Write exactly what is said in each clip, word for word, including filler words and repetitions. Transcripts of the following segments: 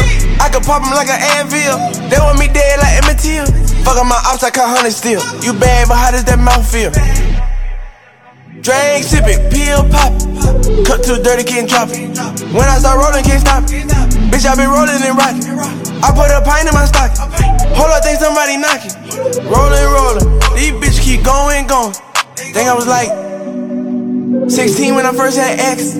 I could pop them like an anvil. They want me dead like Emmett Till. Fuck on my ops, I count hundred still. You bad, but how does that mouth feel? Drink, sip it, pill, pop it. Cut too dirty, can't drop it. When I start rolling, can't stop it. Bitch, I been rolling and rocking. I put a pint in my stock. Hold up, think somebody knocking. Rolling, rolling. These bitches keep going, going. Think I was like sixteen when I first had X.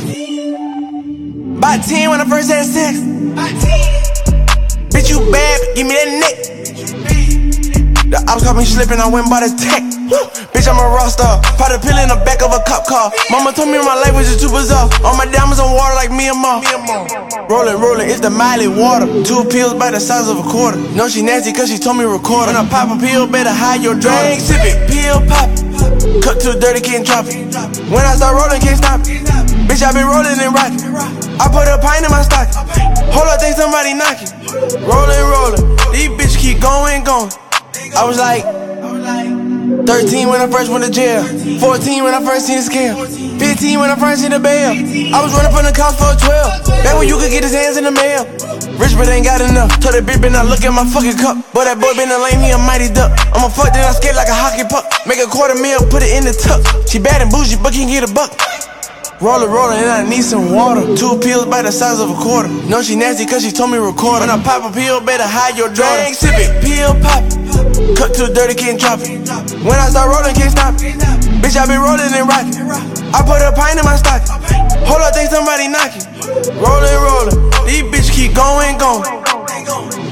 About ten when I first had sex. Bitch, you bad, give me that neck. The ops caught me slipping, I went by the tech. Bitch, I'm a rock star. Pop a pill in the back of a cop car. Mama told me my life was just too bizarre. All my diamonds on water like me and Ma. Rolling, rolling, it's the Miley water. Two pills by the size of a quarter. No, she nasty cause she told me record her. When I pop a pill, better hide your drink. Sip it, pill pop it. Cut too dirty, can't drop it. When I start rolling, can't stop it. Bitch, I been rolling and rocking. I put a pint in my stock. Hold up, think somebody knocking. Rolling, rolling, these bitches keep going, going. I was like thirteen when I first went to jail. Fourteen when I first seen the scale. Fifteen when I first seen the bail. I was running from the cops for a twelve. Back when you could get his hands in the mail. Rich but ain't got enough. Told that bitch been not look at my fucking cup. Boy, that boy been a lame, he a mighty duck. I'ma fuck then I skate like a hockey puck. Make a quarter meal, put it in the tuck. She bad and bougie, but can get a buck. Rollin', rollin', and I need some water. Two pills by the size of a quarter. No, she nasty cause she told me record her. When I pop a pill, better hide your drink. Sip it, pill pop it. Cut too dirty, can't drop it. When I start rolling, can't stop it. Bitch, I been rolling and rocking. I put a pint in my stock. Hold up, think somebody knocking. Rollin', rollin', these bitches keep going, going.